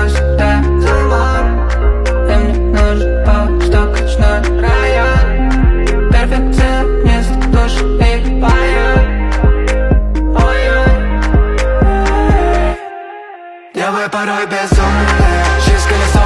звезды замор. И мне нужен повод, что качнуть район. Перфекционист, душ и поет. Ой-ой. Девы порой безумные, жизнь колесо